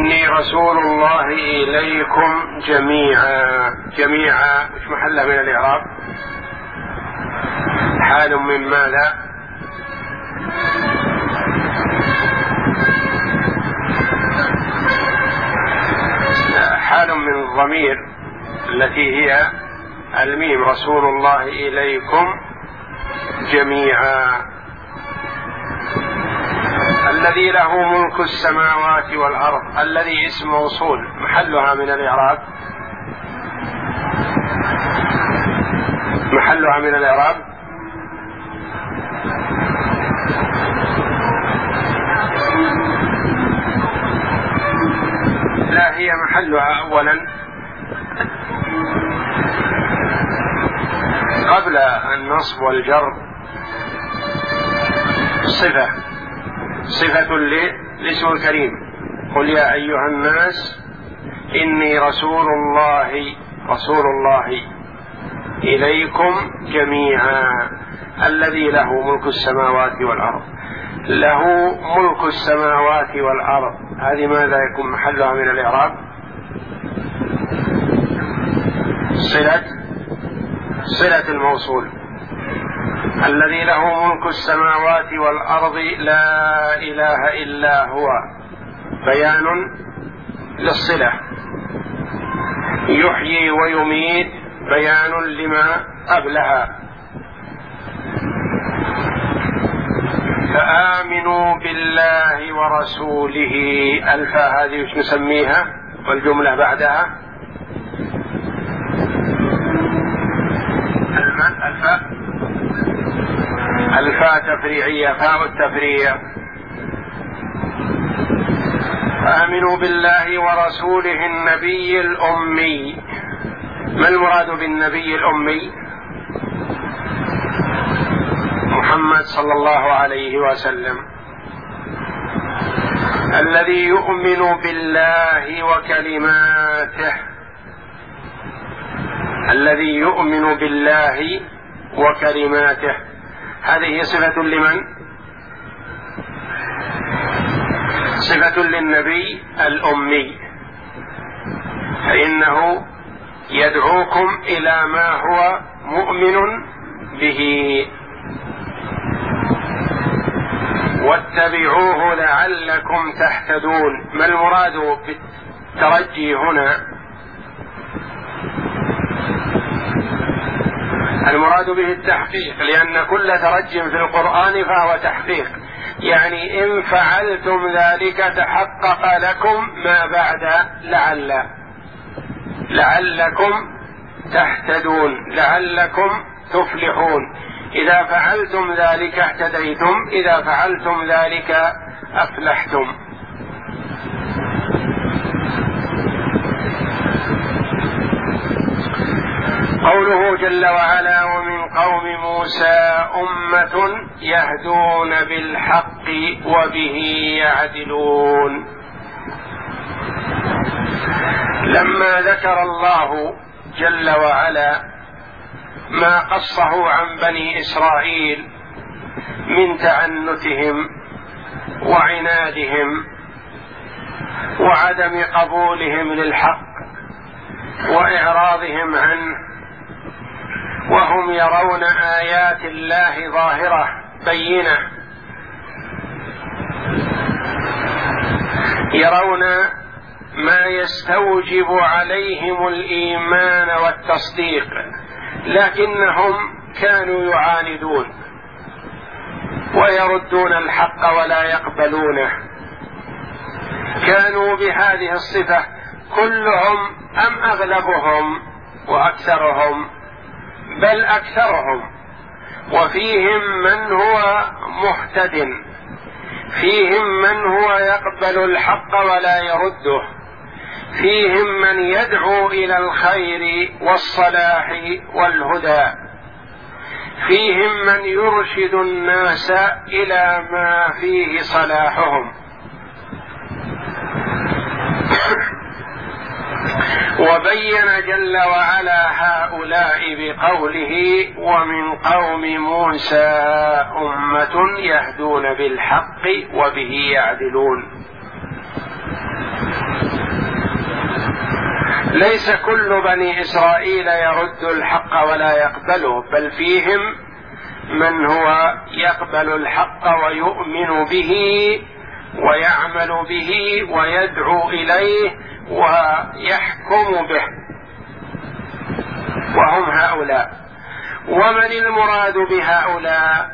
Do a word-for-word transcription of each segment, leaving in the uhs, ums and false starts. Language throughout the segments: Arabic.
إني رسول الله إليكم جميعا. جميعا مش محلها من الإعراب؟ حال من ماذا؟ حال من الضمير التي هي الميم، رسول الله إليكم جميعا. الذي له ملك السماوات والأرض، الذي اسم موصول محلها من الإعراب؟ محلها من الإعراب؟ لا، هي محلها أولا قبل النصب والجر صفة صفة لاسم الكريم. قل يا أيها الناس إني رسول الله رسول الله إليكم جميعا. الذي له ملك السماوات والأرض، له ملك السماوات والأرض، هذه ماذا يكون محلها من الإعراب؟ صلة صلة الموصول. الذي له ملك السماوات والأرض لا إله إلا هو، بيان للصلة. يحيي ويميت، بيان لما قبلها. فآمنوا بالله ورسوله. الفاء هذه وش نسميها؟ والجملة بعدها الفاء الفاء تفريعية، فاء التفريع. آمنوا بالله ورسوله النبي الأمي. ما المراد بالنبي الأمي؟ محمد صلى الله عليه وسلم، الذي يؤمن بالله وكلماته. الذي يؤمن بالله وكلماته، هذه صفة لمن؟ صفة للنبي الأمي، فإنه يدعوكم إلى ما هو مؤمن به. واتبعوه لعلكم تهتدون. ما المراد بالترجي هنا؟ المراد به التحقيق، لأن كل ترج في القرآن فهو تحقيق، يعني إن فعلتم ذلك تحقق لكم ما بعد لعل. لعلكم تهتدون، لعلكم تفلحون. إذا فعلتم ذلك اهتديتم، إذا فعلتم ذلك أفلحتم. قوله جل وعلا: ومن قوم موسى أمة يهدون بالحق وبه يعدلون. لما ذكر الله جل وعلا ما قصه عن بني إسرائيل من تعنتهم وعنادهم وعدم قبولهم للحق وإعراضهم عنه، وهم يرون آيات الله ظاهرة بينة، يرون ما يستوجب عليهم الإيمان والتصديق، لكنهم كانوا يعاندون ويردون الحق ولا يقبلونه. كانوا بهذه الصفة كلهم أم أغلبهم وأكثرهم؟ بل أكثرهم. وفيهم من هو مهتد، فيهم من هو يقبل الحق ولا يرده، فيهم من يدعو إلى الخير والصلاح والهدى، فيهم من يرشد الناس إلى ما فيه صلاحهم. وبين جل وعلا هؤلاء بقوله: ومن قوم موسى أمة يهدون بالحق وبه يعدلون. ليس كل بني إسرائيل يرد الحق ولا يقبله، بل فيهم من هو يقبل الحق ويؤمن به ويعمل به ويدعو إليه ويحكم به، وهم هؤلاء. ومن المراد بهؤلاء؟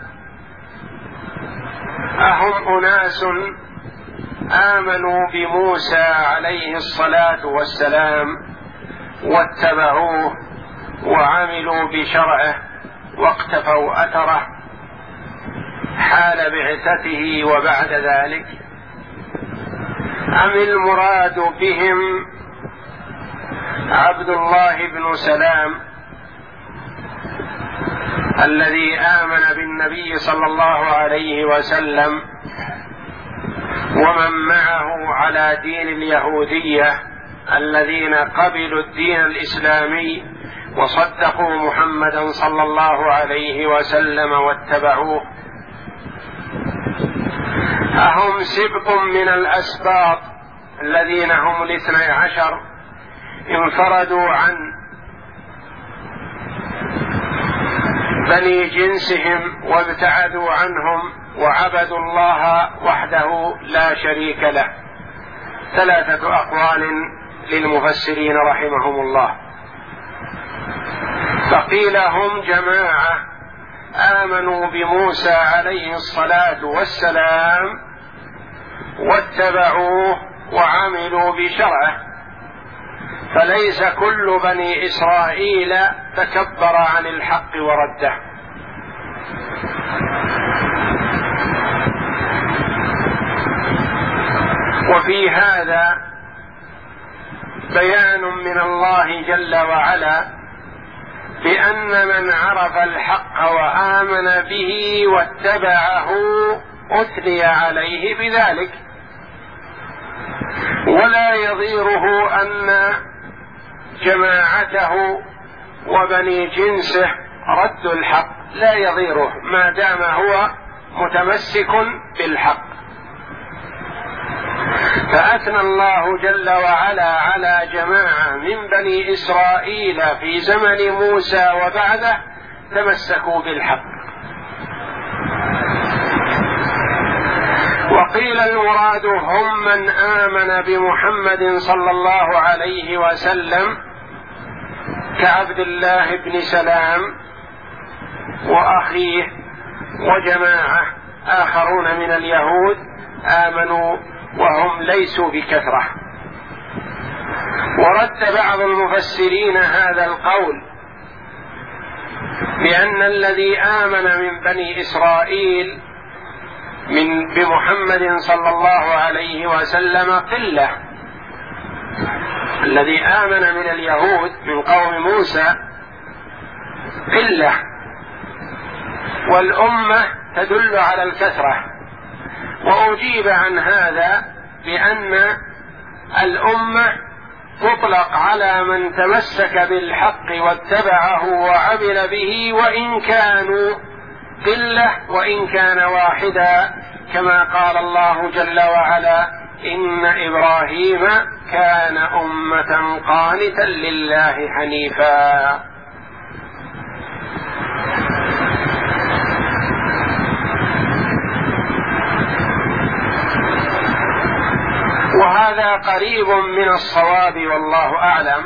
أهم أناس آمنوا بموسى عليه الصلاة والسلام واتبعوه وعملوا بشرعه واقتفوا أثره حال بعثته وبعد ذلك، أم المراد بهم عبد الله بن سلام الذي آمن بالنبي صلى الله عليه وسلم ومن معه على دين اليهودية الذين قبلوا الدين الإسلامي وصدقوا محمدا صلى الله عليه وسلم واتبعوه؟ أهم سبط من الأسباط الذين هم الاثني عشر انفردوا عن بني جنسهم وابتعدوا عنهم وعبدوا الله وحده لا شريك له؟ ثلاثة أقوال للمفسرين رحمهم الله. فقيل هم جماعة آمنوا بموسى عليه الصلاة والسلام واتبعوه وعملوا بشرعه، فليس كل بني إسرائيل تكبر عن الحق ورده. وفي هذا بيان من الله جل وعلا بأن من عرف الحق وآمن به واتبعه أثني عليه بذلك، ولا يضيره أن جماعته وبني جنسه ردوا الحق، لا يضيره ما دام هو متمسك بالحق. فأثنى الله جل وعلا على جماعة من بني إسرائيل في زمن موسى وبعده تمسكوا بالحق. وقيل المراد هم من آمن بمحمد صلى الله عليه وسلم كعبد الله بن سلام وأخيه وجماعة آخرون من اليهود آمنوا وهم ليسوا بكثرة. ورد بعض المفسرين هذا القول بأن الذي آمن من بني إسرائيل من بمحمد صلى الله عليه وسلم قلة، الذي آمن من اليهود من قوم موسى قلة، والأمة تدل على الكثرة. وأجيب عن هذا بأن الأمة تطلق على من تمسك بالحق واتبعه وعمل به وإن كانوا قلة وإن كان واحدا، كما قال الله جل وعلا: إن إبراهيم كان أمة قانتا لله حنيفا. وهذا قريب من الصواب والله أعلم.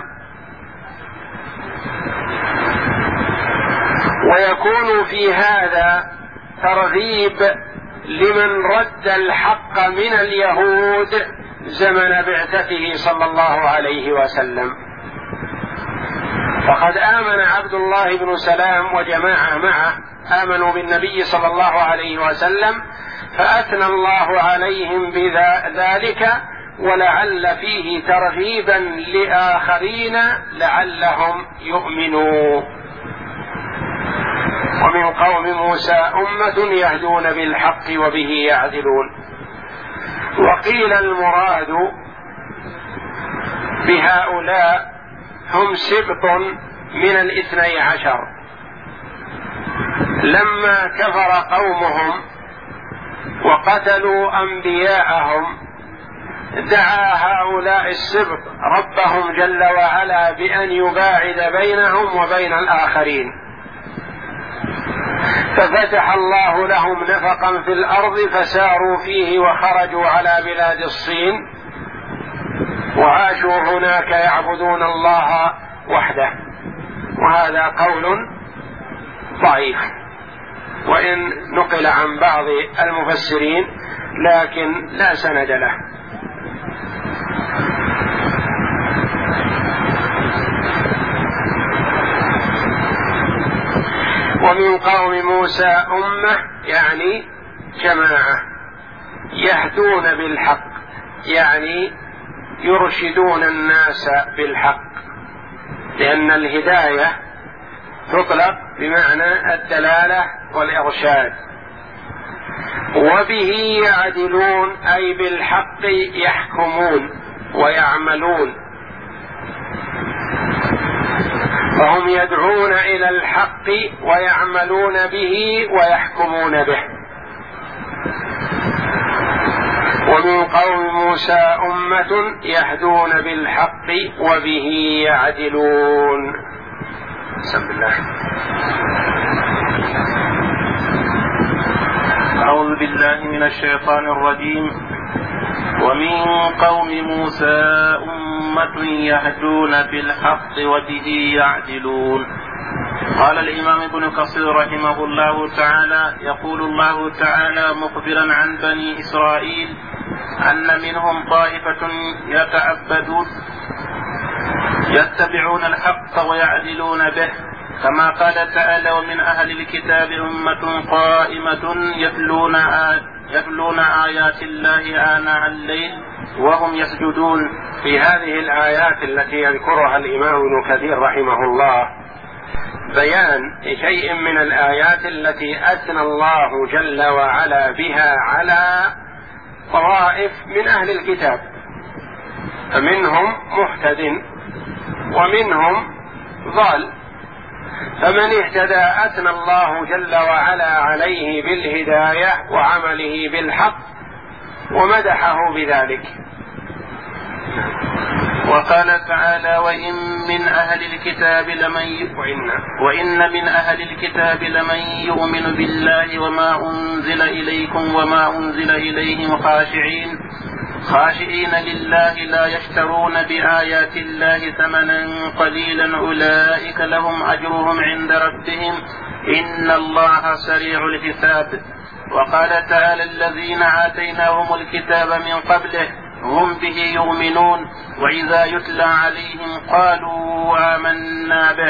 ويكون في هذا ترغيب لمن رد الحق من اليهود زمن بعثته صلى الله عليه وسلم. فقد آمن عبد الله بن سلام وجماعة معه آمنوا بالنبي صلى الله عليه وسلم، فأثنى الله عليهم بذلك، ولعل فيه ترغيبا لآخرين لعلهم يؤمنوا. ومن قوم موسى أمة يهدون بالحق وبه يعدلون. وقيل المراد بهؤلاء هم سبط من الاثني عشر، لما كفر قومهم وقتلوا أنبياءهم دعا هؤلاء السبط ربهم جل وعلا بأن يباعد بينهم وبين الآخرين، ففتح الله لهم نفقا في الأرض فساروا فيه وخرجوا على بلاد الصين وعاشوا هناك يعبدون الله وحده. وهذا قول ضعيف وإن نقل عن بعض المفسرين لكن لا سند له. ومن قوم موسى أمة يعني جماعة يهدون بالحق، يعني يرشدون الناس بالحق، لأن الهداية تطلق بمعنى الدلالة والإرشاد. وبه يعدلون أي بالحق يحكمون ويعملون، فهم يدعون إلى الحق ويعملون به ويحكمون به. ومن قوم موسى أمة يهدون بالحق وبه يعدلون. بسم الله. أعوذ بالله من الشيطان الرجيم. ومن قوم موسى أمة يهدون بالحق وبه يعدلون. قال الإمام ابن كثير رحمه الله تعالى: يقول الله تعالى مخبرا عن بني إسرائيل أن منهم طائفة يتعبدون يتبعون الحق ويعدلون به، كما قال تعالى: ومن أهل الكتاب أمة قائمة يتلون آيات يتلون آيات الله آناء الليل وهم يسجدون. في هذه الآيات التي يذكرها الإمام ابن كثير رحمه الله بيان شيء من الآيات التي أثنى الله جل وعلا بها على طوائف من أهل الكتاب، فمنهم مهتد ومنهم ضال، فمن اهتدى أثنى الله جل وعلا عليه بالهداية وعمله بالحق ومدحه بذلك. وقال تعالى: وإن من أهل الكتاب لمن وإن, وإن من أهل الكتاب لمن يؤمن بالله وما أنزل إليكم وما أنزل إليهم خاشعين خاشعين لله لا يشترون بآيات الله ثمنا قليلا أولئك لهم أجرهم عند ربهم إن الله سريع الحساب. وقال تعالى: الذين آتيناهم الكتاب من قبله هم به يؤمنون وإذا يتلى عليهم قالوا آمنا به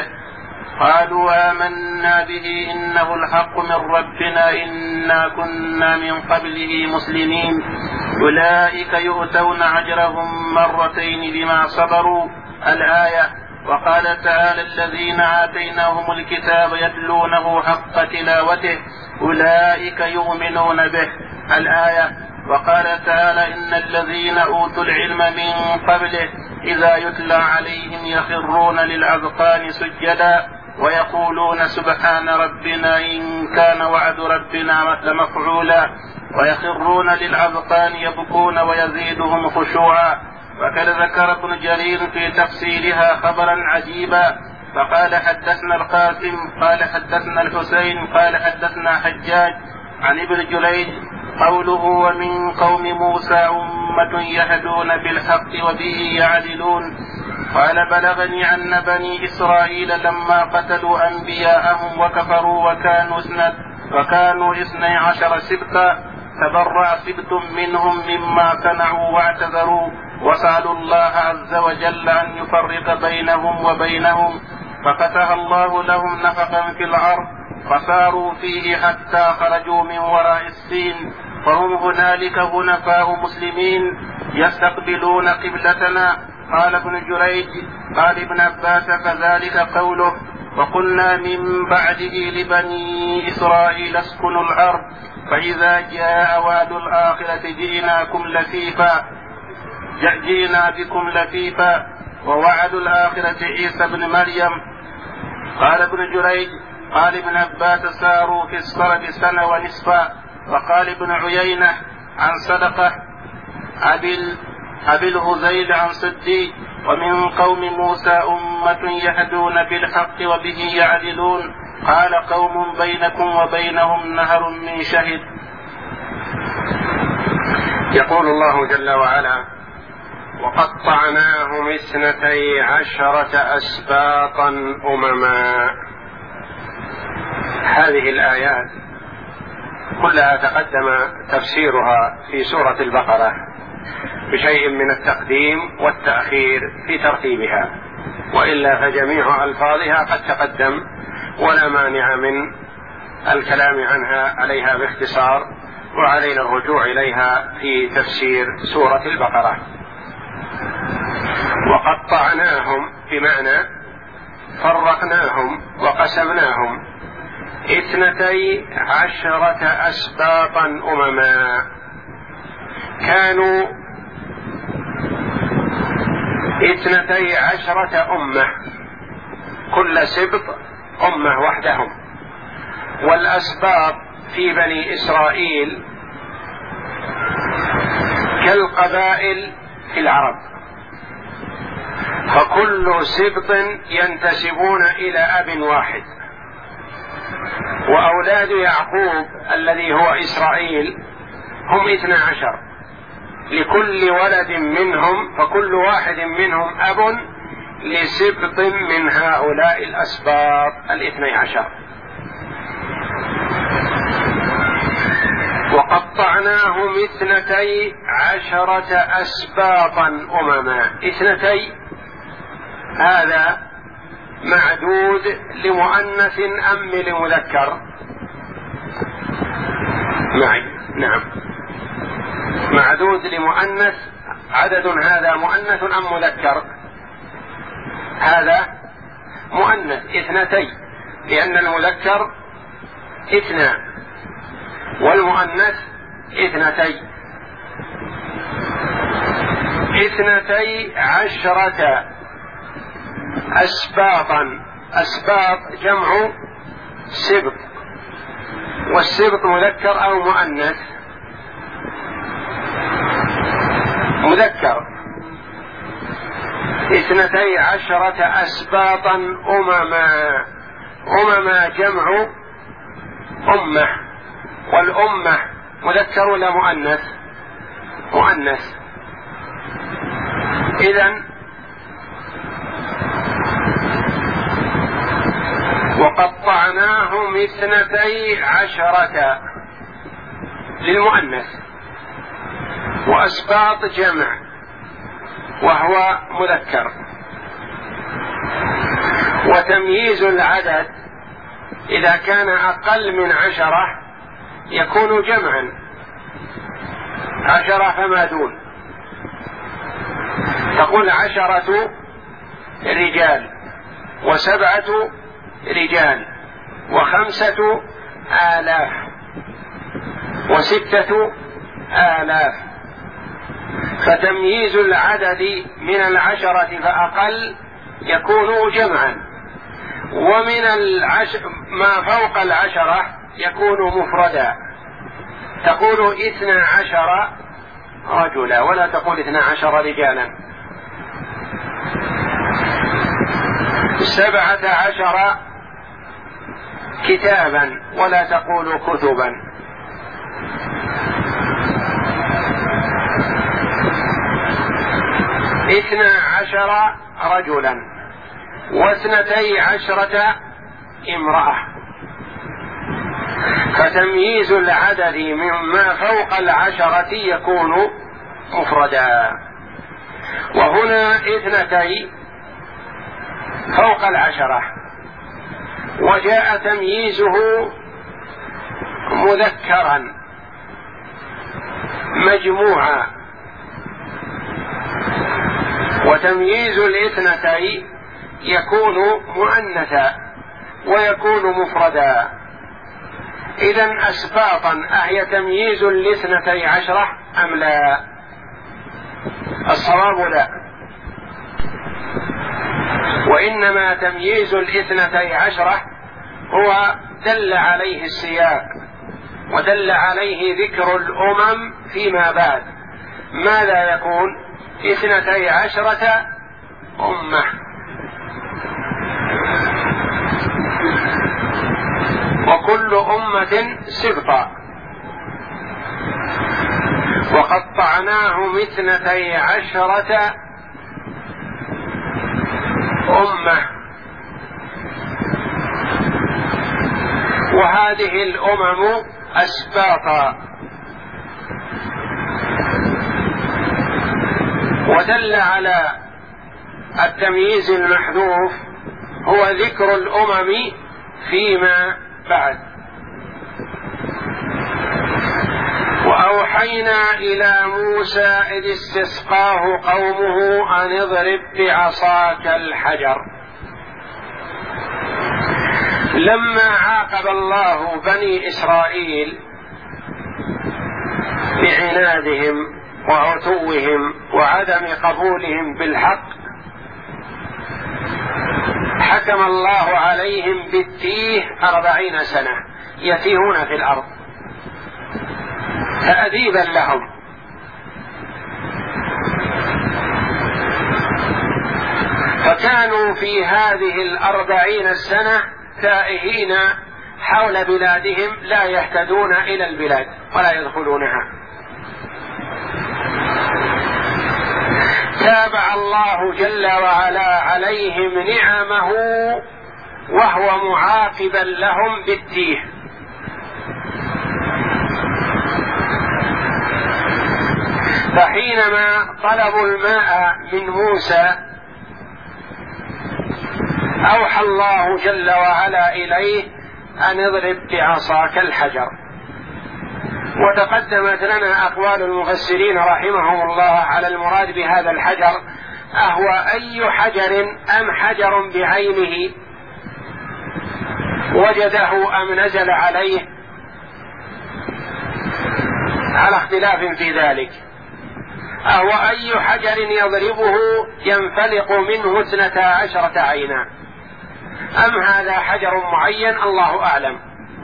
قالوا آمنا به إنه الحق من ربنا إنا كنا من قبله مسلمين أولئك يؤتون أجرهم مرتين بما صبروا. الآية. وقال تعالى: الذين آتيناهم الكتاب يتلونه حق تلاوته أولئك يؤمنون به. الآية. وقال تعالى: إن الذين أوتوا العلم من قبله إذا يتلى عليهم يخرون للأذقان سجدا ويقولون سبحان ربنا إن كان وعد ربنا لمفعولا ويخرون للأذقان يبكون ويزيدهم خشوعا. وكذا ذكر ابن جرير في تفسيرها خبرا عجيبا فقال: حدثنا القاسم قال حدثنا الحسين قال حدثنا حجاج عن ابن جريج قوله: ومن قوم موسى أمة يهدون بالحق وبه يعدلون. قال: بلغني أن بني إسرائيل لما قتلوا أنبياءهم وكفروا وكانوا اثنى وكانوا اثني عشر سبطا تبرأ سبط منهم مما صنعوا واعتذروا وسألوا الله عز وجل أن يفرق بينهم وبينهم، ففتح الله لهم نفقا في الأرض فصاروا فيه حتى خرجوا من وراء السين، فهم هنالك هنفاء مسلمين يستقبلون قبلتنا. قال ابن جريج قال ابن عباس: فذلك قوله: وقلنا من بعده لبني إسرائيل اسكنوا الأرض فإذا جاء وعد الآخرة جئناكم لفيفا جئنا بكم لفيفا ووعد الآخرة عيسى بن مريم. قال ابن جريج قال ابن عباس: ساروا في الصرب سنة ونصفا. وقال ابن عيينة عن صدقة أبي أبي الهذيل عن صدي ومن قوم موسى أمة يهدون بالحق وبه يعدلون قال قوم بينكم وبينهم نهر من شهد. يقول الله جل وعلا وقطعناهم اثنتي عشرة أسباطا أمما. هذه الآيات كلها تقدم تفسيرها في سورة البقرة بشيء من التقديم والتأخير في ترتيبها، وإلا فجميع ألفاظها قد تقدم ولا مانع من الكلام عنها عليها باختصار، وعلينا الرجوع إليها في تفسير سورة البقرة. وقطعناهم بمعنى فرقناهم وقسمناهم اثنتي عشرة أسباطا أمما. كانوا اثنتي عشرة أمة، كل سبط أمة وحدهم. والأسباط في بني إسرائيل كالقبائل في العرب، فكل سبط ينتسبون إلى أب واحد. وأولاد يعقوب الذي هو إسرائيل هم اثنا عشر، لكل ولد منهم فكل واحد منهم أب لسبط من هؤلاء الأسباط الاثني عشر. وقطعناهم اثنتي عشرة أسباطا أمما. اثنتي هذا معدود لمؤنث أم لمذكر؟ معي نعم، معدود لمؤنث. عدد هذا مؤنث أم مذكر؟ هذا مؤنث اثنتي، لأن المذكر اثنان والمؤنث اثنتي. اثنتي عشرة أسباطا. أسباط جمع سبط، والسبط مذكر أو مؤنث؟ مذكر. اثنتي عشرة أسباطا أمما. أمما جمع أمة، والأمة مذكر ولا مؤنث؟ مؤنث. إذن وقطعناهم اثنتي عشرة للمؤنث، وأسباط جمع وهو مذكر. وتمييز العدد إذا كان أقل من عشرة يكون جمعا، عشرة فما دون. تقول عشرة رجال وسبعة رجال وخمسة آلاف وستة آلاف. فتمييز العدد من العشرة فأقل يكون جمعا، ومن العشر ما فوق العشرة يكون مفردا. تقول اثنا عشر رجلا ولا تقول اثنا عشر رجالا. سبعة عشر كتابا ولا تقول كتبا. اثنا عشر رجلا واثنتي عشرة امرأة. فتمييز العدد مما فوق العشرة يكون مفردا. وهنا اثنتي فوق العشرة، وجاء تمييزه مذكرا مجموعا. وتمييز الاثنتي يكون مؤنثا ويكون مفردا. إذن أسباطا أهي تمييز الاثنتي عشرة أم لا؟ الصواب لا، وإنما تمييز الاثنتي عشرة هو دل عليه السياق ودل عليه ذكر الأمم فيما بعد، ماذا يكون؟ اثنتي عشرة أمة. وكل أمة سبطا، وقطعناهم اثنتي عشرة أمة. وهذه الأمم أسباطا. ودل على التمييز المحذوف هو ذكر الأمم فيما بعد. وأوحينا إلى موسى إذ استسقاه قومه أن اضرب بعصاك الحجر. لما عاقب الله بني إسرائيل بعنادهم وعتوهم وعدم قبولهم بالحق، حكم الله عليهم بالتيه أربعين سنة يتيهون في الأرض تأديبا لهم. فكانوا في هذه الأربعين السنة تائهين حول بلادهم، لا يهتدون إلى البلاد ولا يدخلونها. تابع الله جل وعلا عليهم نعمه وهو معاقبا لهم بالتيه. فحينما طلبوا الماء من موسى أوحى الله جل وعلا إليه أن اضرب بعصاك الحجر. وتقدمت لنا أقوال المفسرين رحمهم الله على المراد بهذا الحجر، أهو أي حجر أم حجر بعينه وجده أم نزل عليه، على اختلاف في ذلك. أهو أي حجر يضربه ينفلق منه اثنتا عشرة عينا، أم هذا حجر معين الله أعلم.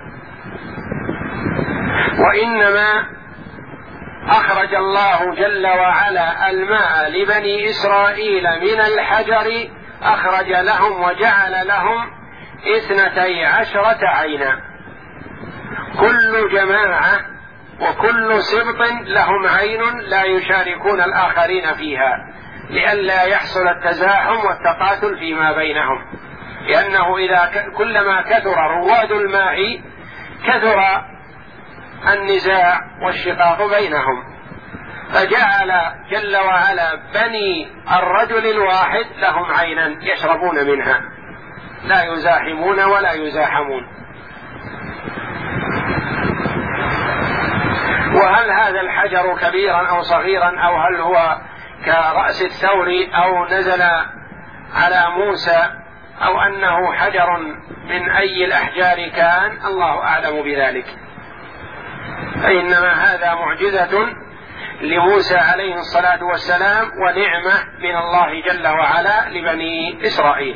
وإنما أخرج الله جل وعلا الماء لبني إسرائيل من الحجر، أخرج لهم وجعل لهم اثنتي عشرة عينا. كل جماعة وكل سبط لهم عين لا يشاركون الآخرين فيها، لئلا يحصل التزاحم والتقاتل فيما بينهم، لأنه إذا كلما كثر رواد الماء كثر النزاع والشقاق بينهم. فجعل جل وعلا بني الرجل الواحد لهم عينا يشربون منها، لا يزاحمون ولا يزاحمون. وهل هذا الحجر كبيرا أو صغيرا، أو هل هو كرأس الثور أو نزل على موسى، أو أنه حجر من أي الأحجار كان، الله أعلم بذلك. فإنما هذا معجزة لموسى عليه الصلاة والسلام ونعمة من الله جل وعلا لبني إسرائيل.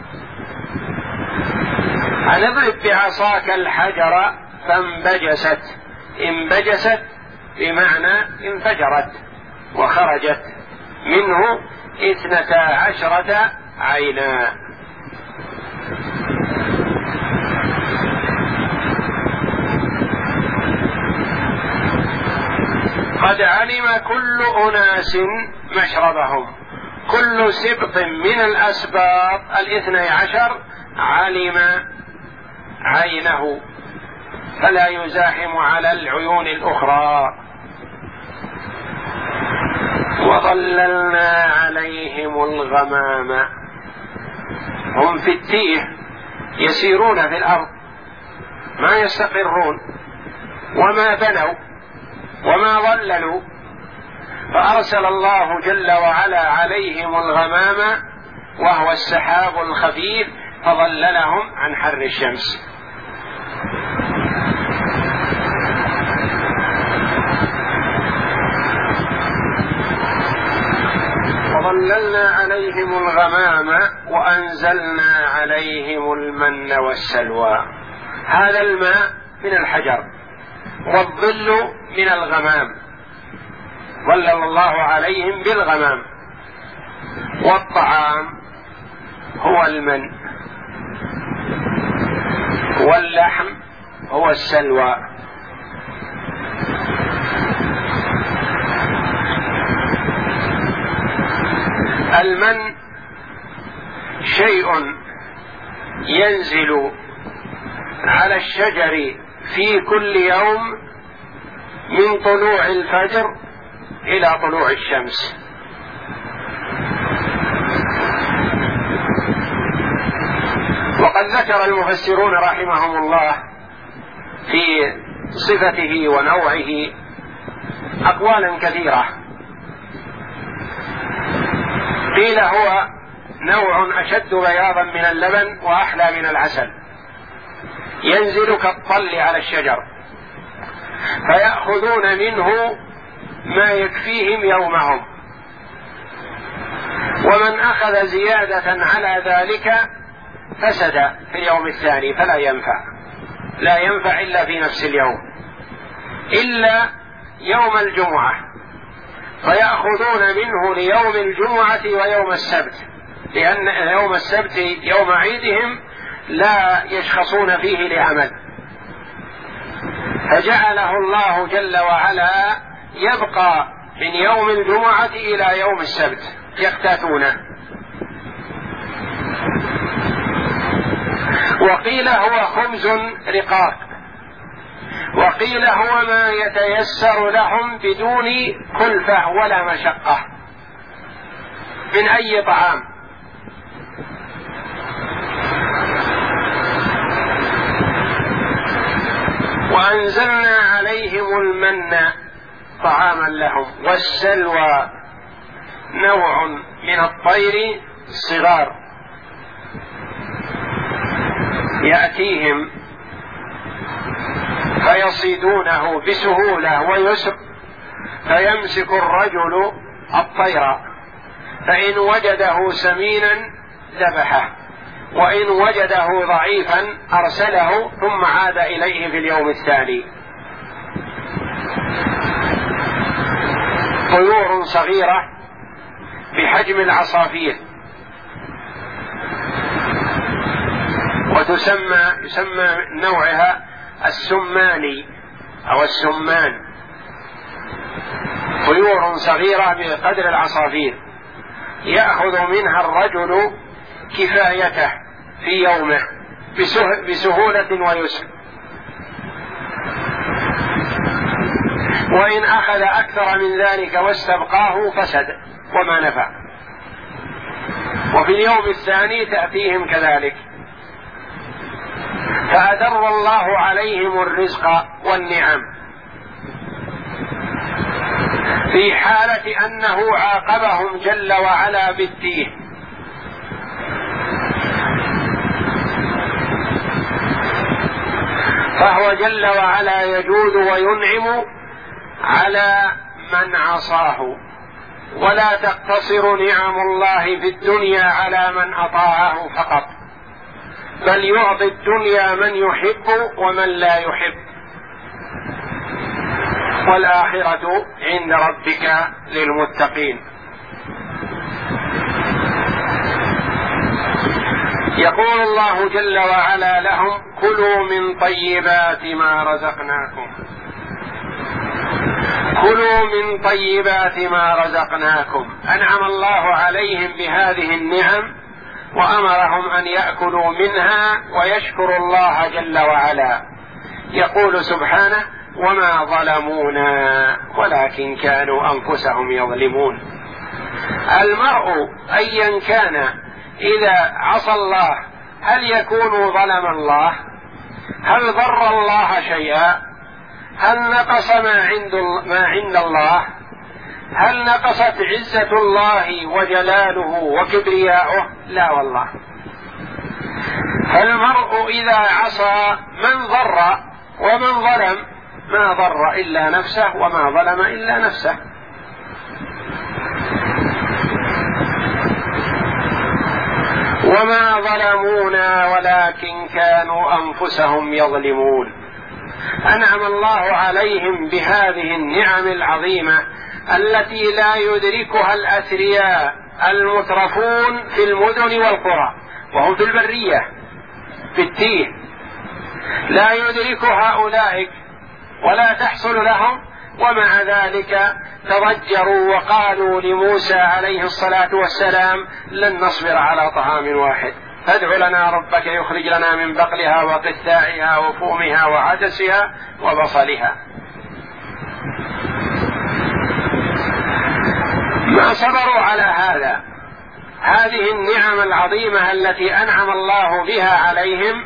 أن اضرب بعصاك الحجر فانبجست. انبجست بمعنى انفجرت وخرجت منه اثنتا عشرة عينا. قد علم كل أناس مشربهم. كل سبط من الأسباط الاثني عشر علم عينه، فلا يزاحم على العيون الأخرى. وظللنا عليهم الغمام. هم في التيه يسيرون في الأرض ما يستقرون وما بنوا وما ظللوا، فأرسل الله جل وعلا عليهم الغمام وهو السحاب الخفيف فظللهم عن حر الشمس. وظللنا عليهم الغمام وأنزلنا عليهم المن والسلوى. هذا الماء من الحجر والظل من الغمام. ظلل الله عليهم بالغمام. والطعام هو المن، واللحم هو السلوى. المن شيء ينزل على الشجر في كل يوم من طلوع الفجر إلى طلوع الشمس، وقد ذكر المفسرون رحمهم الله في صفته ونوعه أقوالا كثيرة. قيل هو نوع أشد بياضا من اللبن وأحلى من العسل، ينزل كالطل على الشجر، فيأخذون منه ما يكفيهم يومهم، ومن أخذ زيادة على ذلك فسد في اليوم الثاني فلا ينفع، لا ينفع إلا في نفس اليوم، إلا يوم الجمعة، فيأخذون منه ليوم الجمعة ويوم السبت، لأن يوم السبت يوم عيدهم لا يشخصون فيه لعمل، فجعله الله جل وعلا يبقى من يوم الجمعة إلى يوم السبت يقتاتونه. وقيل هو خبز رقاق، وقيل هو ما يتيسر لهم بدون كلفة ولا مشقة من أي طعام. وأنزلنا عليهم المن طعاما لهم، والسلوى نوع من الطير الصغار يأتيهم فيصيدونه بسهولة ويسر، فيمسك الرجل الطير، فإن وجده سمينا ذبحه، وإن وجده ضعيفا أرسله ثم عاد إليه في اليوم الثاني. طيور صغيرة بحجم العصافير، وتسمى يسمى نوعها السماني أو السمان، طيور صغيرة بقدر العصافير، يأخذ منها الرجل كفايته في يومه بسهولة ويسر، وإن أخذ أكثر من ذلك واستبقاه فسد وما نفع. وفي اليوم الثاني تأتيهم كذلك، فأدر الله عليهم الرزق والنعم في حالة أنه عاقبهم جل وعلا بالتيه، فهو جل وعلا يجود وينعم على من عصاه، ولا تقتصر نعم الله في الدنيا على من أطاعه فقط، بل يعطي الدنيا من يحب ومن لا يحب، والآخرة عند ربك للمتقين. يقول الله جل وعلا لهم: كلوا من طيبات ما رزقناكم، كلوا من طيبات ما رزقناكم. أنعم الله عليهم بهذه النعم وأمرهم أن يأكلوا منها ويشكروا الله جل وعلا. يقول سبحانه: وما ظلمونا ولكن كانوا أنفسهم يظلمون. المرء أيا كان إذا عصى الله هل يكون ظلم الله؟ هل ضر الله شيئا؟ هل نقص ما عند ما عند الله؟ هل نقصت عزة الله وجلاله وكبرياؤه؟ لا والله. فالمرء إذا عصى من ضر ومن ظلم ما ضر إلا نفسه وما ظلم إلا نفسه. وما ظلمونا ولكن كانوا أنفسهم يظلمون. أنعم الله عليهم بهذه النعم العظيمة التي لا يدركها الأثرياء المترفون في المدن والقرى وهم في البرية في التيه، لا يدركها أولئك ولا تحصل لهم، ومع ذلك تضجروا وقالوا لموسى عليه الصلاة والسلام لن نصبر على طعام واحد فادع لنا ربك يخرج لنا من بقلها وقثائها وفومها وعدسها وبصلها. ما صبروا على هذا. هذه النعم العظيمة التي أنعم الله بها عليهم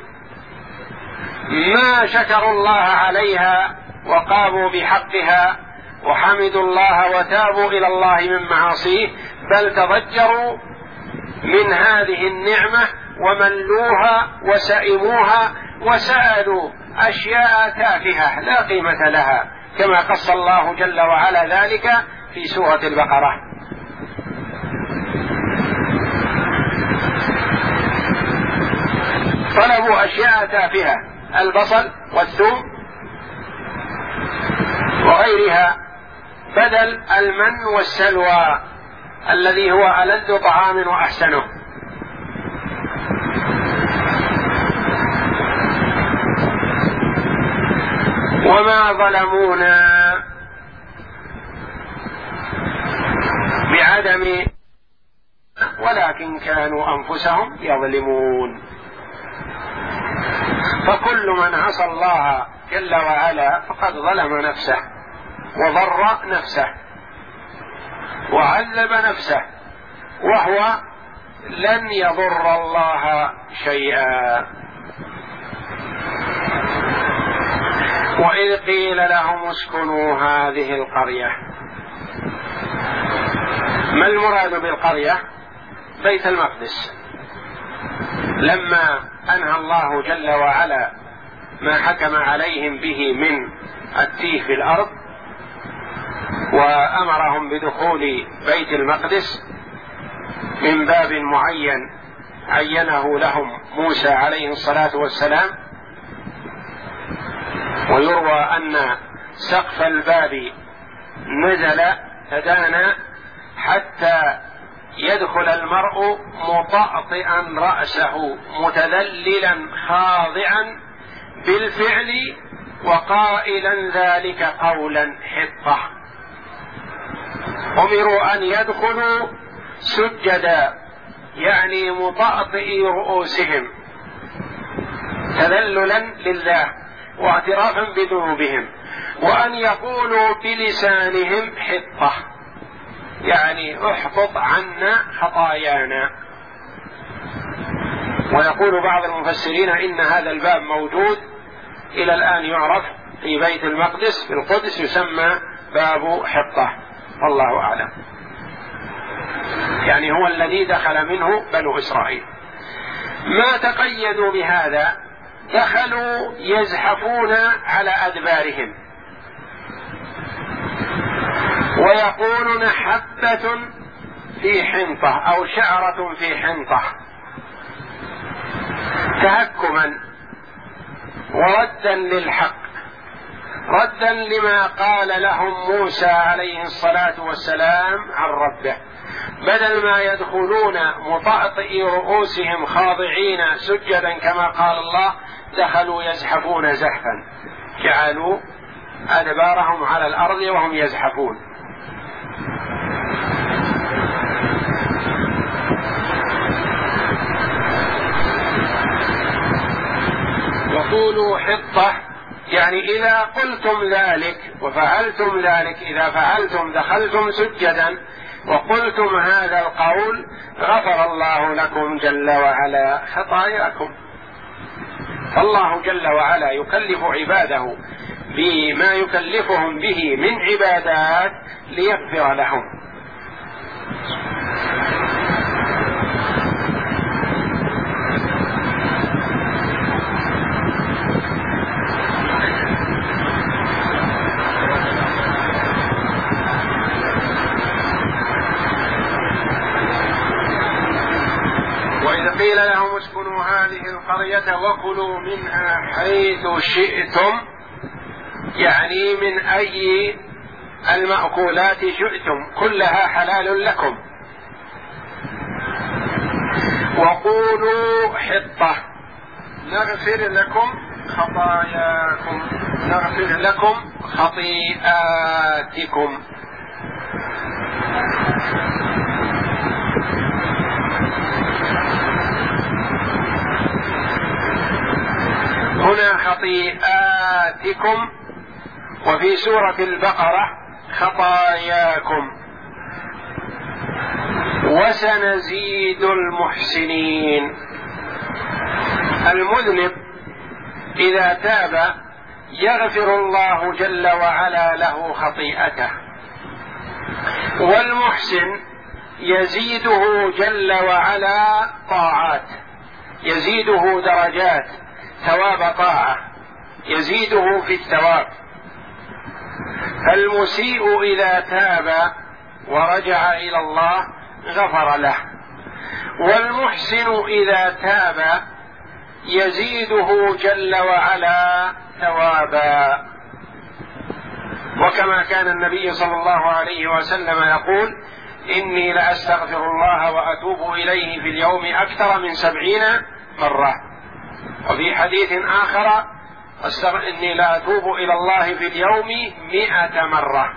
ما شكروا الله عليها وقاموا بحقها وحمدوا الله وتابوا إلى الله من معاصيه، بل تضجروا من هذه النعمة وملوها وسئموها وسألوا أشياء تافهة لا قيمة لها، كما قص الله جل وعلا ذلك في سورة البقرة. طلبوا أشياء تافهة، البصل والثوم وغيرها بدل المن والسلوى الذي هو ألذ طعام وأحسنه. وما ظلمونا بعدم، ولكن كانوا أنفسهم يظلمون. فكل من عصى الله جل وعلا فقد ظلم نفسه وضر نفسه وعذب نفسه، وهو لن يضر الله شيئا. وإذ قيل لهم اسكنوا هذه القرية، ما المراد بالقرية؟ بيت المقدس. لما أنهى الله جل وعلا ما حكم عليهم به من التيه في الأرض وأمرهم بدخول بيت المقدس من باب معين عينه لهم موسى عليه الصلاة والسلام، ويروى أن سقف الباب نزل تدانى حتى يدخل المرء مطأطئا رأسه متذللا خاضعا بالفعل وقائلا ذلك قولا حطة. أمروا أن يدخلوا سجدا يعني مطأطئي رؤوسهم تذللا لله واعترافا بذنوبهم، وأن يقولوا بلسانهم حطة يعني احطط عنا خطايانا. ويقول بعض المفسرين إن هذا الباب موجود إلى الآن يعرف في بيت المقدس في القدس يسمى باب حطة، والله أعلم، يعني هو الذي دخل منه بنو إسرائيل. ما تقيدوا بهذا، دخلوا يزحفون على أدبارهم ويقولون حبة في حنطة أو شعرة في حنطة تهكما وردا للحق، ردا لما قال لهم موسى عليه الصلاة والسلام عن ربه. بدل ما يدخلون مطأطئي رؤوسهم خاضعين سجدا كما قال الله، دخلوا يزحفون زحفا، جعلوا أدبارهم على الأرض وهم يزحفون. وقولوا حطة يعني إذا قلتم ذلك وفعلتم ذلك، إذا فعلتم دخلتم سجدا وقلتم هذا القول غفر الله لكم جل وعلا خطاياكم. فالله جل وعلا يكلف عباده بما يكلفهم به من عبادات ليغفر لهم. قيل لهم اسكنوا هذه القرية وكلوا منها حيث شئتم، يعني من أي المأكولات شئتم كلها حلال لكم. وقولوا حطة نغفر لكم خطاياكم نغفر لكم خطيئاتكم. هنا خطيئاتكم، وفي سورة البقرة خطاياكم. وسنزيد المحسنين. المذنب إذا تاب يغفر الله جل وعلا له خطيئته، والمحسن يزيده جل وعلا طاعات، يزيده درجات، ثواب طاعة يزيده في الثواب. فالمسيء إذا تاب ورجع إلى الله غفر له، والمحسن إذا تاب يزيده جل وعلا ثوابا. وكما كان النبي صلى الله عليه وسلم يقول: إني لأستغفر الله وأتوب إليه في اليوم أكثر من سبعين مرة. وفي حديث آخر: إني لأتوب إلى الله في اليوم مئة مرة.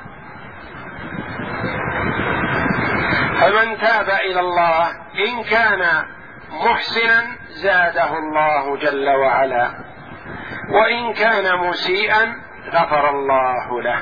فمن تاب إلى الله إن كان محسنا زاده الله جل وعلا، وإن كان مسيئا غفر الله له.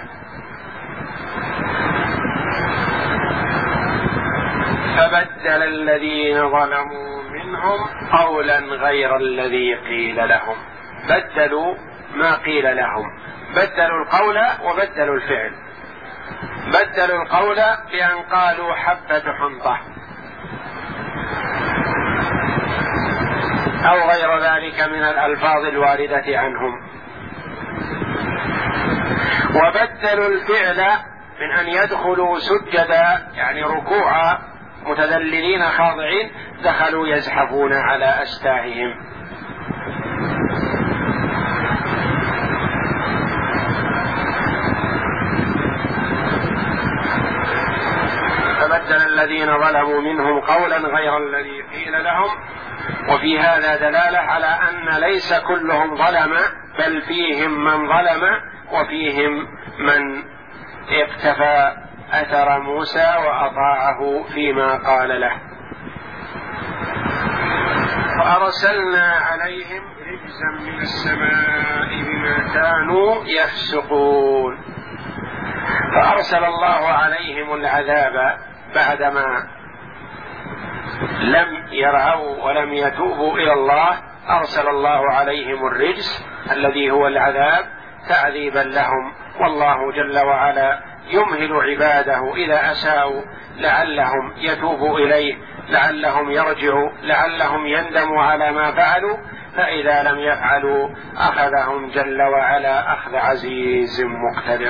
فبدل الذين ظلموا منهم قولا غير الذي قيل لهم. بدلوا ما قيل لهم، بدلوا القول وبدلوا الفعل. بدلوا القول بأن قالوا حبة حنطة أو غير ذلك من الألفاظ الواردة عنهم، وبدلوا الفعل من أن يدخلوا سجدا يعني ركوعا متذللين خاضعين، دخلوا يزحفون على أستاههم. فبدل الذين ظلموا منهم قولا غير الذي قيل لهم. وفي هذا دلالة على أن ليس كلهم ظلم، بل فيهم من ظلم وفيهم من اقتفى أثر موسى وأطاعه فيما قال له. فأرسلنا عليهم رجزا من السماء بما كانوا يفسقون. فأرسل الله عليهم العذاب بعدما لم يرعوا ولم يتوبوا إلى الله. أرسل الله عليهم الرجس الذي هو العذاب تعذيبا لهم، والله جل وعلا يمهل عباده إذا أساءوا لعلهم يتوبوا إليه، لعلهم يرجعوا، لعلهم يندموا على ما فعلوا. فإذا لم يفعلوا أخذهم جل وعلا أخذ عزيز مقتدر.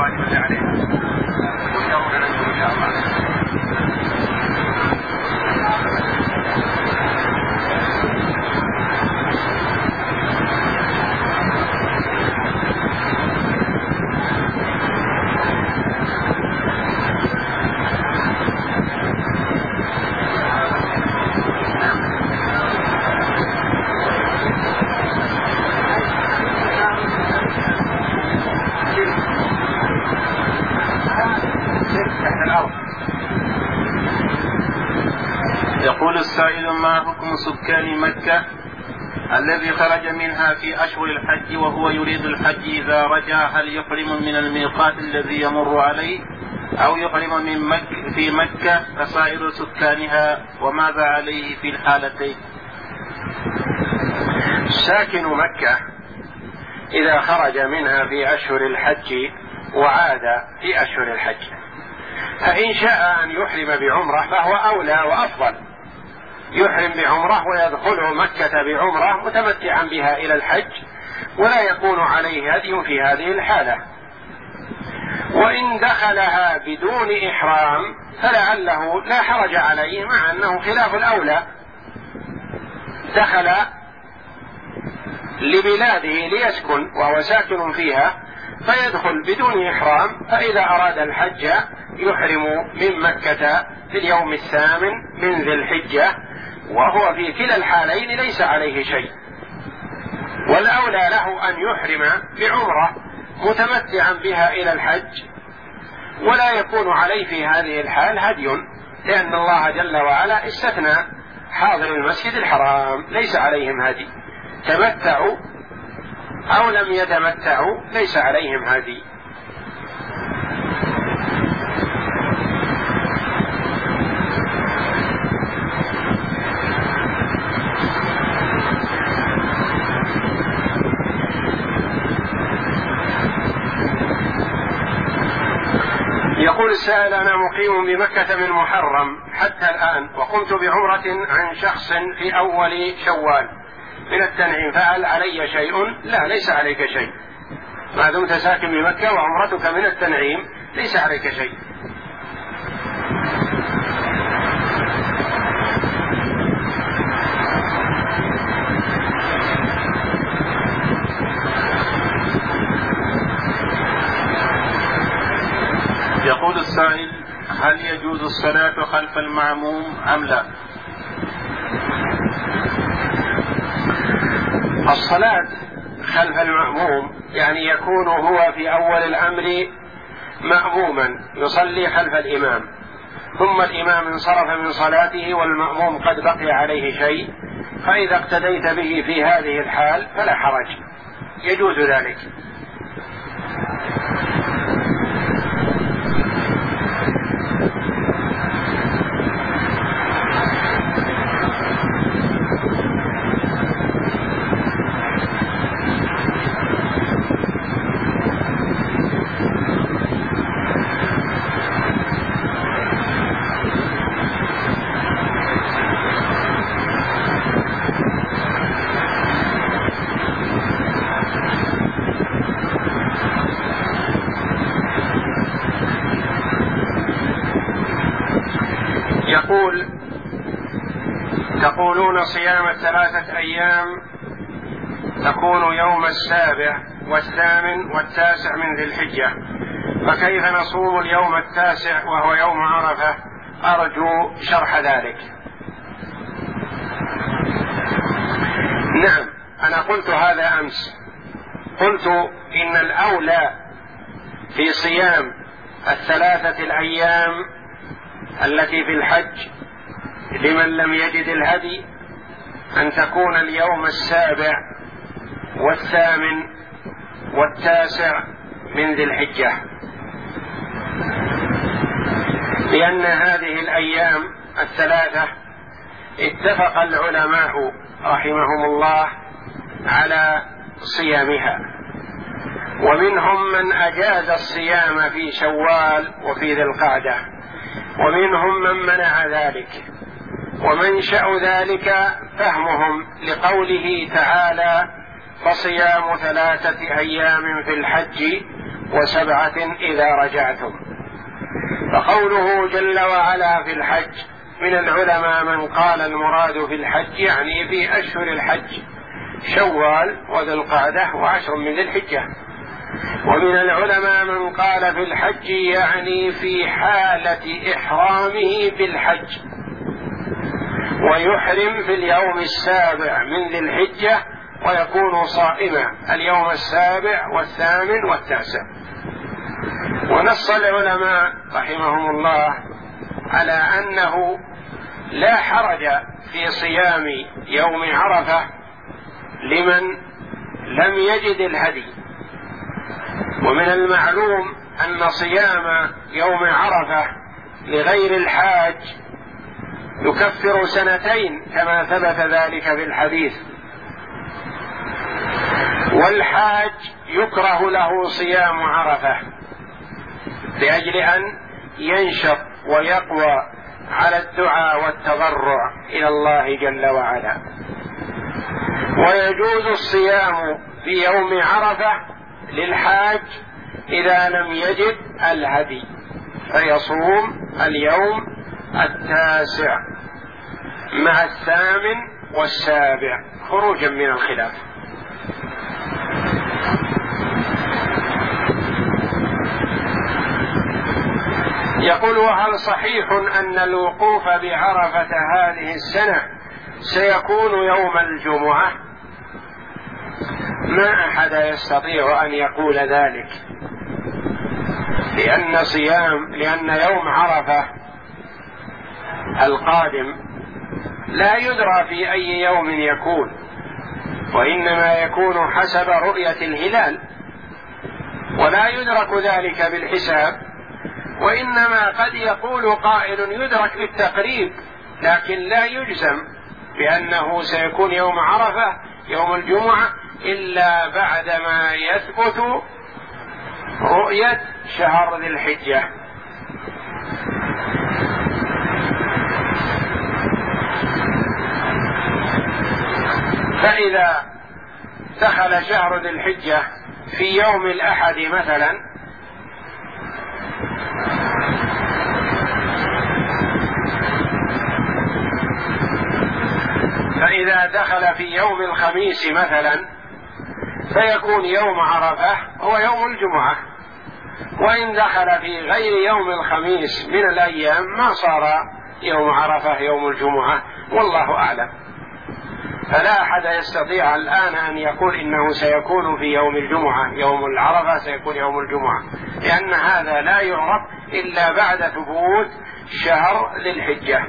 الواجب اللي علينا وتذكرون أنتم إن شاء الله. يقول السائل: ما حكم سكان مكة الذي خرج منها في أشهر الحج وهو يريد الحج إذا رجع، هل يحرم من الميقات الذي يمر عليه أو يحرم من مكة في مكة كسائر سكانها، وماذا عليه في الحالتين؟ ساكن مكة إذا خرج منها في أشهر الحج وعاد في أشهر الحج، فإن شاء أن يحرم بعمرة فهو أولى وأفضل، يحرم بعمرة ويدخل مكة بعمرة متمتعا بها إلى الحج، ولا يكون عليه هدي في هذه الحالة. وإن دخلها بدون إحرام فلعله لا حرج عليه، مع أنه خلاف الأولى، دخل لبلاده ليسكن وهو ساكن فيها فيدخل بدون إحرام، فإذا أراد الحج يحرم من مكة في اليوم الثامن من ذي الحجة، وهو في كلا الحالين ليس عليه شيء. والأولى له أن يحرم بعمرة متمتعا بها إلى الحج، ولا يكون عليه في هذه الحال هدي، لأن الله جل وعلا استثنى حاضر المسجد الحرام ليس عليهم هدي، تمتعوا أو لم يتمتعوا ليس عليهم هدي. يقول السائل: أنا مقيم بمكة من محرم حتى الآن، وقمت بعمرة عن شخص في أول شوال من التنعيم، فهل علي شيء؟ لا، ليس عليك شيء، ما دمت ساكن بمكة وعمرتك من التنعيم ليس عليك شيء. يقول السائل: هل يجوز الصلاة خلف المعموم أم لا؟ الصلاة خلف المأموم يعني يكون هو في أول الأمر مأموما يصلي خلف الإمام، ثم الإمام انصرف من صلاته والمأموم قد بقي عليه شيء، فإذا اقتديت به في هذه الحال فلا حرج، يجوز ذلك. يقول: تقولون صيام الثلاثة أيام تكون يوم السابع والثامن والتاسع من ذي الحجة، فكيف نصوم اليوم التاسع وهو يوم عرفة؟ أرجو شرح ذلك. نعم، أنا قلت هذا أمس، قلت إن الأولى في صيام الثلاثة الأيام التي في الحج لمن لم يجد الهدي أن تكون اليوم السابع والثامن والتاسع من ذي الحجة، لأن هذه الأيام الثلاثة اتفق العلماء رحمهم الله على صيامها، ومنهم من أجاز الصيام في شوال وفي ذي القعدة، ومنهم من منع ذلك، ومنشأ ذلك فهمهم لقوله تعالى: فصيام ثلاثة أيام في الحج وسبعة إذا رجعتم. فقوله جل وعلا في الحج، من العلماء من قال المراد في الحج يعني في أشهر الحج شوال وذو القعدة وعشر من ذي الحجة، ومن العلماء من قال في الحج يعني في حالة إحرامه بالحج، ويحرم في اليوم السابع من ذي الحجة ويكون صائما اليوم السابع والثامن والتاسع. ونص العلماء رحمهم الله على أنه لا حرج في صيام يوم عرفة لمن لم يجد الهدي. ومن المعلوم أن صيام يوم عرفة لغير الحاج يكفر سنتين كما ثبت ذلك في الحديث، والحاج يكره له صيام عرفة لأجل أن ينشط ويقوى على الدعاء والتضرع إلى الله جل وعلا. ويجوز الصيام في يوم عرفة للحاج إذا لم يجد الهدي، فيصوم اليوم التاسع مع الثامن والسابع خروجا من الخلاف. يقول: وهل صحيح أن الوقوف بعرفة هذه السنة سيكون يوم الجمعة؟ ما أحد يستطيع أن يقول ذلك، لأن صيام لأن يوم عرفة القادم لا يدرى في أي يوم يكون، وإنما يكون حسب رؤية الهلال، ولا يدرك ذلك بالحساب، وإنما قد يقول قائل يدرك بالتقريب، لكن لا يجزم بأنه سيكون يوم عرفة يوم الجمعة إلا بعدما يثبت رؤية شهر ذي الحجة. فإذا دخل شهر ذي الحجة في يوم الأحد مثلا فإذا دخل في يوم الخميس مثلا فيكون يوم عرفة هو يوم الجمعة، وإن دخل في غير يوم الخميس من الأيام ما صار يوم عرفة يوم الجمعة، والله أعلم. فلا أحد يستطيع الآن أن يقول إنه سيكون في يوم الجمعة يوم العرفة سيكون يوم الجمعة، لأن هذا لا يعرف إلا بعد ثبوت شهر ذي الحجة.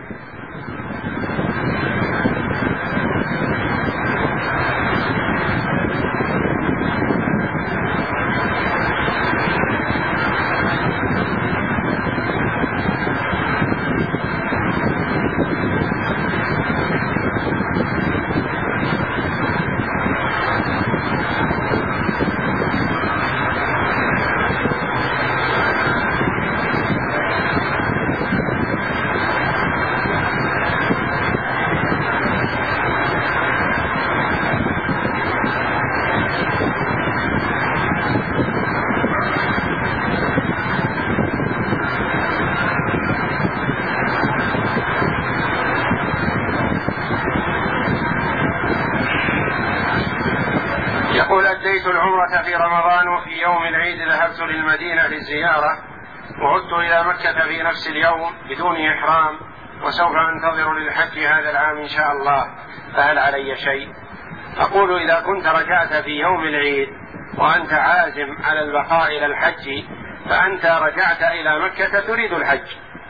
أديت العمرة في رمضان وفي يوم العيد ذهبت للمدينة للزيارة وعدت إلى مكة في نفس اليوم بدون إحرام، وسوف أنتظر للحج هذا العام إن شاء الله، فهل علي شيء؟ أقول: إذا كنت رجعت في يوم العيد وأنت عازم على البقاء إلى الحج فأنت رجعت إلى مكة تريد الحج،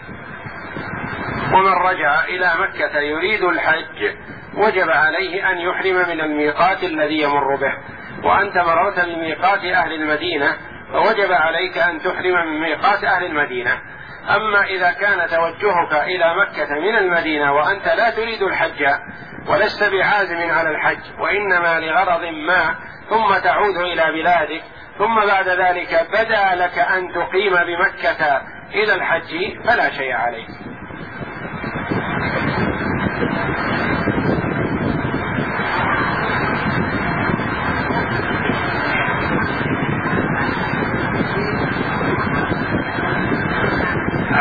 ومن رجع إلى مكة يريد الحج وجب عليه أن يحرم من الميقات الذي يمر به، وأنت مررت بميقات أهل المدينة فوجب عليك أن تحرم من ميقات أهل المدينة. أما إذا كان توجهك إلى مكة من المدينة وأنت لا تريد الحج ولست بعازم على الحج وإنما لغرض ما ثم تعود إلى بلادك ثم بعد ذلك بدا لك أن تقيم بمكة إلى الحج فلا شيء عليك.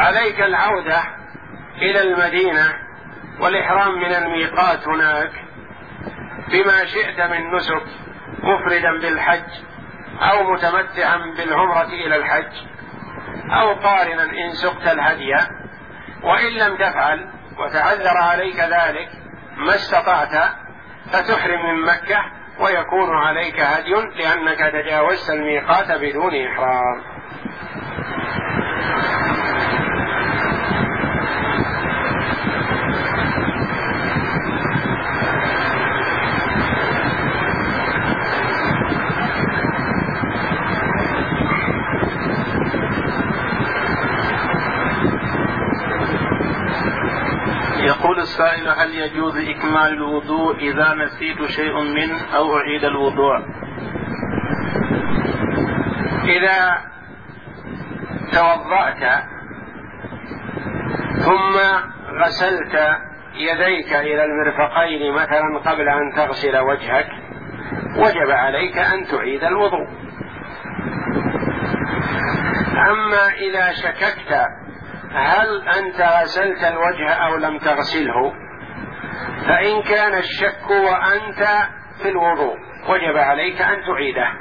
عليك العودة إلى المدينة والإحرام من الميقات هناك بما شئت من نسك، مفردا بالحج أو متمتعا بالعمرة إلى الحج أو قارنا إن سقت الهدي. وإن لم تفعل وتعذر عليك ذلك ما استطعت فتحرم من مكة ويكون عليك هدي لأنك تجاوزت الميقات بدون إحرام. يقول السائل: هل يجوز إكمال الوضوء إذا نسيت شيء منه أو أعيد الوضوء؟ إذا توضأت ثم غسلت يديك إلى المرفقين مثلا قبل أن تغسل وجهك وجب عليك أن تعيد الوضوء. أما إذا شككت هل أنت غسلت الوجه أو لم تغسله، فإن كان الشك وأنت في الوضوء وجب عليك أن تعيده،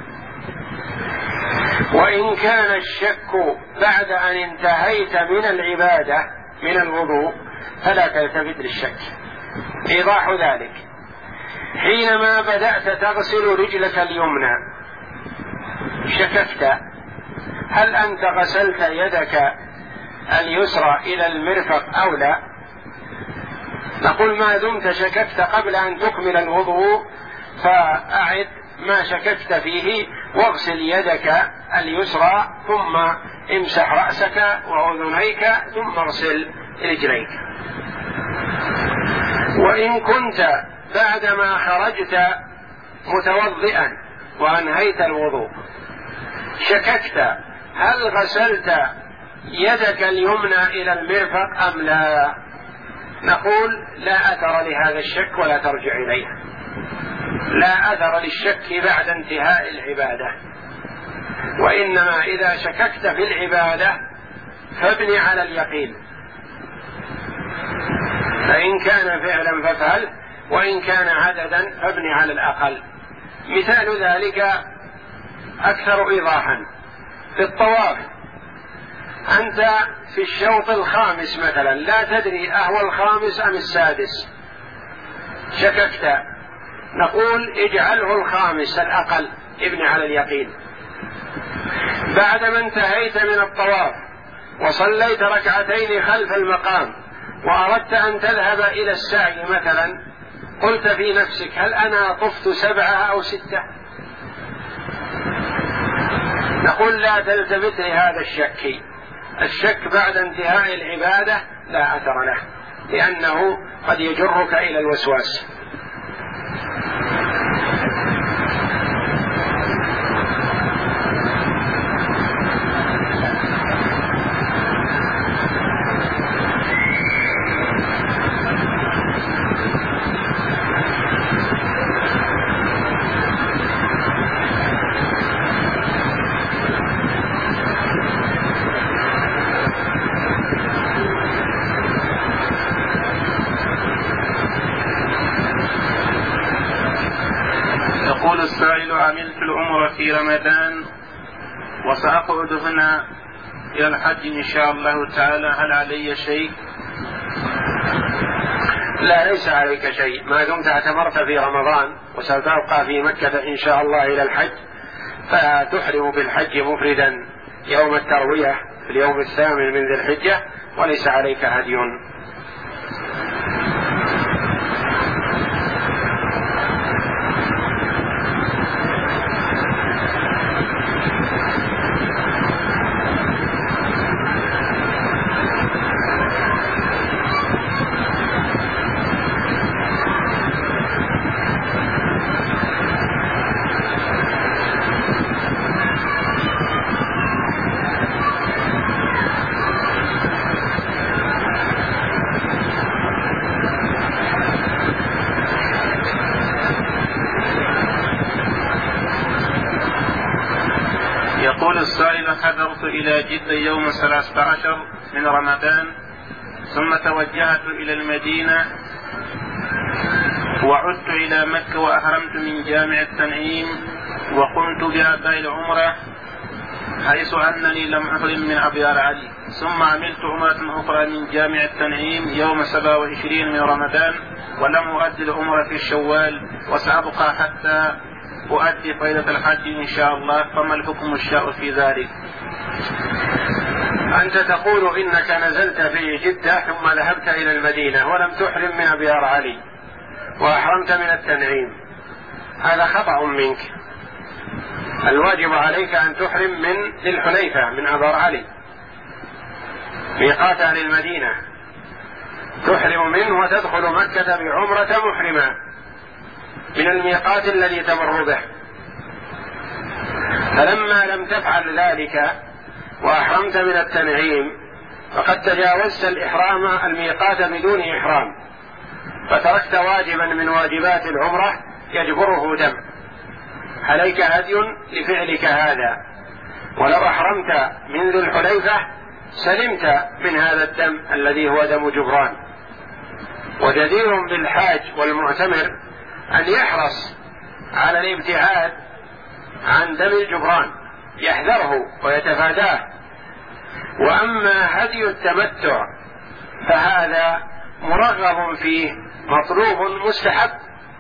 وإن كان الشك بعد أن انتهيت من العبادة من الوضوء فلا تلتفت للشك. إيضاح ذلك: حينما بدأت تغسل رجلك اليمنى شككت هل أنت غسلت يدك اليسرى إلى المرفق أو لا، نقول ما دمت شككت قبل أن تكمل الوضوء فأعد ما شككت فيه واغسل يدك اليسرى ثم امسح رأسك وأذنيك ثم اغسل رجليك. وإن كنت بعدما خرجت متوضئا وأنهيت الوضوء شككت هل غسلت يدك اليمنى إلى المرفق أم لا، نقول لا أثر لهذا الشك ولا ترجع إليه، لا أثر للشك بعد انتهاء العبادة، وإنما إذا شككت في العبادة فابني على اليقين، فإن كان فعلا فافعل وإن كان عددا فابني على الأقل. مثال ذلك أكثر إيضاحا في الطواف، أنت في الشوط الخامس مثلا لا تدري أهو الخامس أم السادس، شككت، نقول اجعله الخامس الأقل، ابن على اليقين. بعدما انتهيت من الطواف وصليت ركعتين خلف المقام وأردت أن تذهب إلى السعي مثلا، قلت في نفسك هل أنا طفت سبعة أو ستة، نقول لا تلتفت لهذا الشك. الشك بعد انتهاء العبادة لا أثر له لأنه قد يجرك إلى الوسواس. السائل: عملت العمرة في رمضان وسأقعد هنا إلى الحج إن شاء الله تعالى، هل علي شيء؟ لا، ليس عليك شيء ما دمت اعتمرت في رمضان وستبقى في مكة إن شاء الله إلى الحج، فتحرم بالحج مفردا يوم التروية في اليوم الثامن من ذي الحجة وليس عليك هدي. السائل: حضرت إلى جدة يوم ثلاثة عشر من رمضان، ثم توجهت إلى المدينة وعدت إلى مكة وأحرمت من جامع التنعيم وقمت بأداء العمرة، حيث أنني لم أحرم من أبيار علي. ثم عملت عمرة أخرى من جامع التنعيم يوم سبعة وعشرين من رمضان، ولم أؤدي العمرة في الشوال، وسأبقى حتى أؤدي فائدة الحج إن شاء الله. فما الحكم الشرعي في ذلك؟ أنت تقول إنك نزلت في جدة ثم ذهبت إلى المدينة ولم تحرم من أبيار علي وأحرمت من التنعيم، هذا خطأ منك. الواجب عليك أن تحرم من ذي الحليفة من أبيار علي ميقات أهل المدينة، تحرم منه وتدخل مكة بعمرة محرمة من الميقات الذي تمر به. فلما لم تفعل ذلك وأحرمت من التنعيم فقد تجاوزت الإحرام الميقات بدون إحرام، فتركت واجبا من واجبات العمرة يجبره دم، عليك هدي لفعلك هذا. ولو أحرمت من ذي الحليفة سلمت من هذا الدم الذي هو دم جبران. وجدير بالحاج والمعتمر أن يحرص على الابتعاد عن دم الجبران، يحذره ويتفاداه. وأما هدي التمتع فهذا مرغب فيه مطلوب مستحب.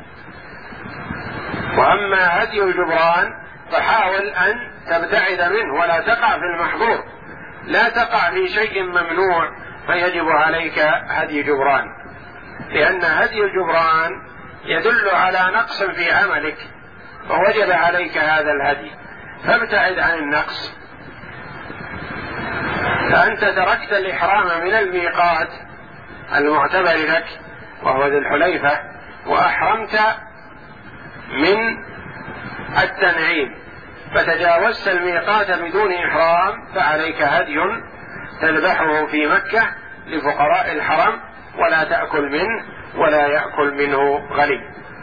وأما هدي الجبران فحاول أن تبتعد منه ولا تقع في المحظور، لا تقع في شيء ممنوع فيجب عليك هدي جبران، لأن هدي الجبران يدل على نقص في عملك فوجب عليك هذا الهدي، فابتعد عن النقص. فأنت تركت الإحرام من الميقات المعتبر لك وهو ذي الحليفة وأحرمت من التنعيم، فتجاوزت الميقات بدون إحرام، فعليك هدي تذبحه في مكة لفقراء الحرم ولا تأكل منه ولا يأكل منه غني.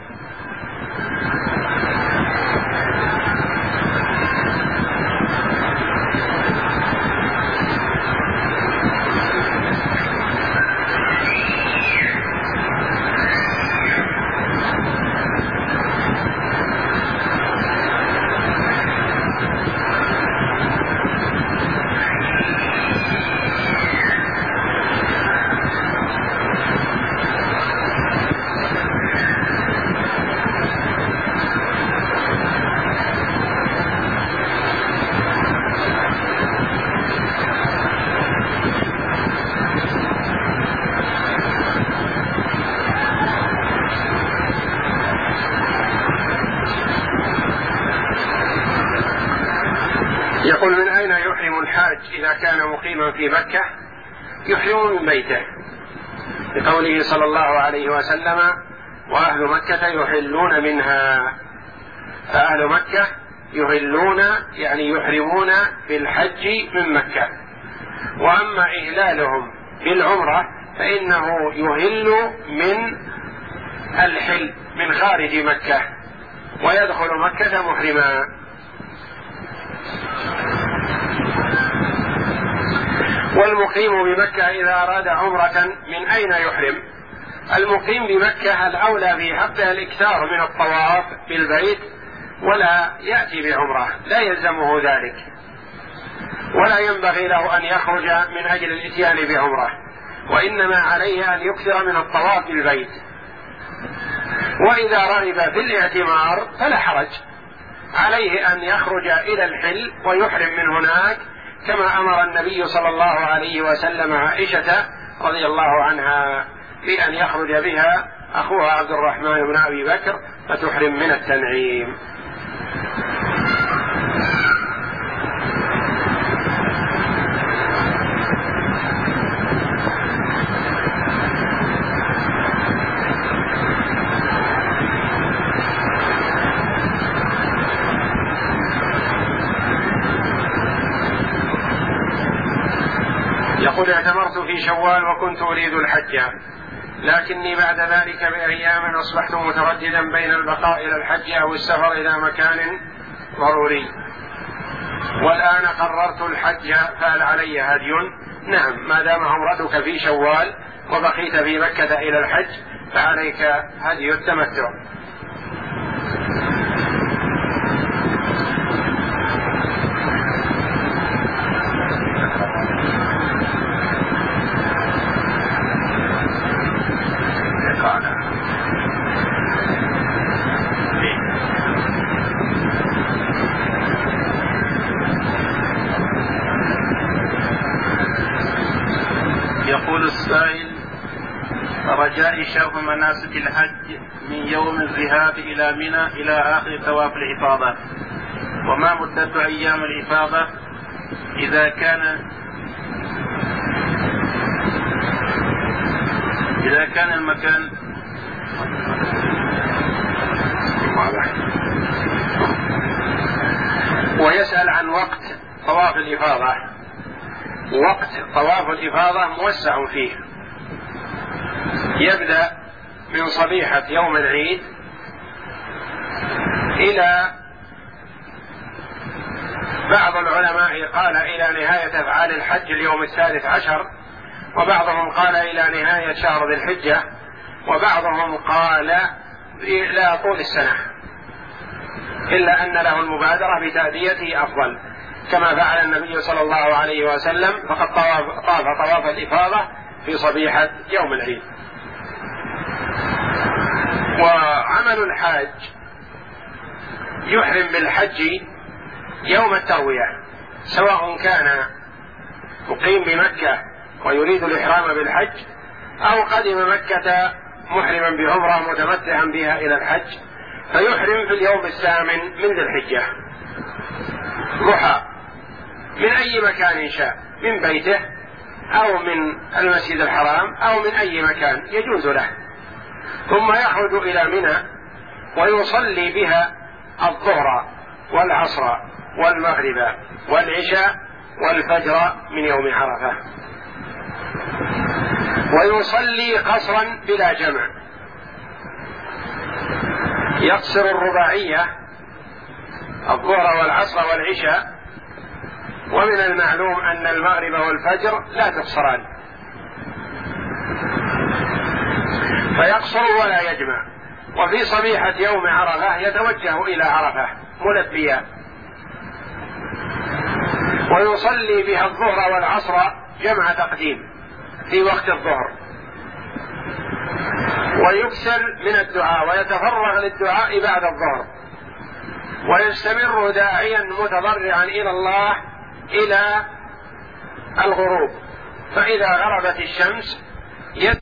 يقول: من أين يحرم الحاج إذا كان مقيما في مكة؟ يحرم من بيته، لقوله صلى الله عليه وسلم: وأهل مكة يحلون منها. فأهل مكة يحلون يعني يحرمون بالحج من مكة. وأما إهلالهم بالعمرة فإنه يهل من الحل من خارج مكة ويدخل مكة محرما. والمقيم بمكة إذا أراد عمرة من أين يحرم؟ المقيم بمكة الأولى في حقه الإكثار من الطواف بالبيت ولا يأتي بعمرة، لا يلزمه ذلك، ولا ينبغي له أن يخرج من أجل الإتيان بعمرة، وإنما عليه أن يكثر من الطواف بالبيت. وإذا رغب في الاعتمار فلا حرج عليه أن يخرج إلى الحل ويحرم من هناك، كما أمر النبي صلى الله عليه وسلم عائشة رضي الله عنها بأن يخرج بها أخوها عبد الرحمن بن أبي بكر فتحرم من التنعيم. يقول: اعتمرت في شوال وكنت أريد الحج، لكني بعد ذلك بأيام أصبحت مترددا بين البقاء إلى الحج أو السفر إلى مكان ضروري، والآن قررت الحج، فهل علي هدي؟ نعم، ما دام عمرتك في شوال وبقيت في مكة إلى الحج فعليك هدي التمتع. يقول السائل: رجاء شرح مناسك الحج من يوم الذهاب إلى منى إلى آخر طواف الإفاضة، وما مدة أيام الإفاضة إذا كان إذا كان المكان واضح. ويسأل عن وقت طواف الإفاضة. وقت طواف الإفاضة موسع فيه، يبدأ من صبيحة يوم العيد إلى بعض العلماء قال إلى نهاية أفعال الحج اليوم الثالث عشر، وبعضهم قال إلى نهاية شهر ذي الحجة، وبعضهم قال إلى طول السنة، إلا أن له المبادرة بتأديته أفضل، كما فعل النبي صلى الله عليه وسلم، فقد طاف طواف الإفاضة في صبيحة يوم العيد. وعمل الحاج يحرم بالحج يوم التروية، سواء كان مقيم بمكة ويريد الإحرام بالحج، أو قدم مكة محرما بعمرة متمتعا بها إلى الحج، فيحرم في اليوم الثامن من ذي الحجة ضحى من أي مكان شاء، من بيته أو من المسجد الحرام أو من أي مكان يجوز له، ثم يخرج إلى منى ويصلي بها الظهر والعصر والمغرب والعشاء والفجر من يوم عرفة، ويصلي قصرا بلا جمع، يقصر الرباعية الظهر والعصر والعشاء، ومن المعلوم أن المغرب والفجر لا تقصران، فيقصر ولا يجمع. وفي صبيحة يوم عرفة يتوجه إلى عرفة ملبيا، ويصلي بها الظهر والعصر جمع تقديم في وقت الظهر، ويكثر من الدعاء ويتفرغ للدعاء بعد الظهر، ويستمر داعيا متضرعا إلى الله إلى الغروب، فإذا غربت الشمس